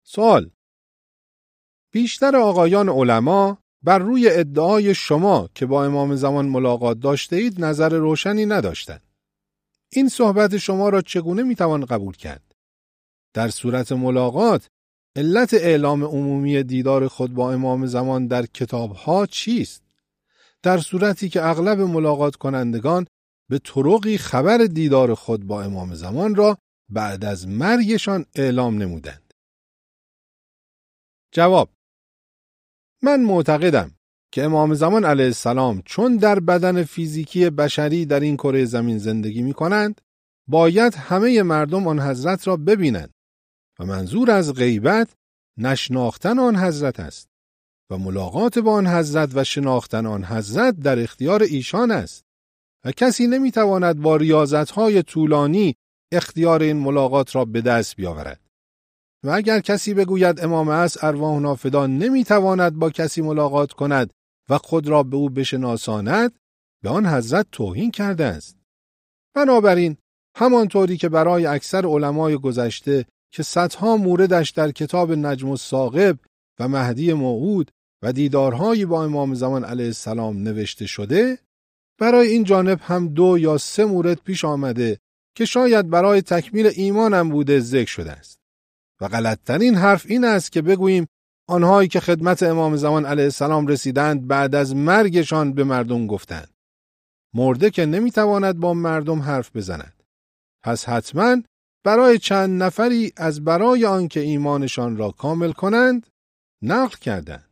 سوال: بیشتر آقایان علما بر روی ادعای شما که با امام زمان ملاقات داشته اید نظر روشنی نداشتند. این صحبت شما را چگونه میتوان قبول کرد؟ در صورت ملاقات، علت اعلام عمومی دیدار خود با امام زمان در کتابها چیست؟ در صورتی که اغلب ملاقات کنندگان به طرقی خبر دیدار خود با امام زمان را بعد از مرگشان اعلام نمودند. جواب: من معتقدم که امام زمان علیه السلام چون در بدن فیزیکی بشری در این کره زمین زندگی می کنند، باید همه مردم آن حضرت را ببینند و منظور از غیبت نشناختن آن حضرت است و ملاقات با آن حضرت و شناختن آن حضرت در اختیار ایشان است و کسی نمیتواند با ریاضت‌های طولانی اختیار این ملاقات را به دست بیاورد. و اگر کسی بگوید امام عصر ارواحنا فدا نمیتواند با کسی ملاقات کند و خود را به او بشناساند، به آن حضرت توهین کرده است. بنابراین همانطوری که برای اکثر علمای گذشته که صدها موردش در کتاب نجم الثاقب و مهدی موعود و دیدارهایی با امام زمان علیه السلام نوشته شده، برای این جانب هم 2 یا 3 مورد پیش آمده که شاید برای تکمیل ایمانم بوده ذکر شده است. و غلطترین حرف این است که بگوییم آنهایی که خدمت امام زمان علیه السلام رسیدند بعد از مرگشان به مردم گفتند. مرده که نمیتواند با مردم حرف بزند. پس حتما برای چند نفری از برای آنکه ایمانشان را کامل کنند نقل کردند.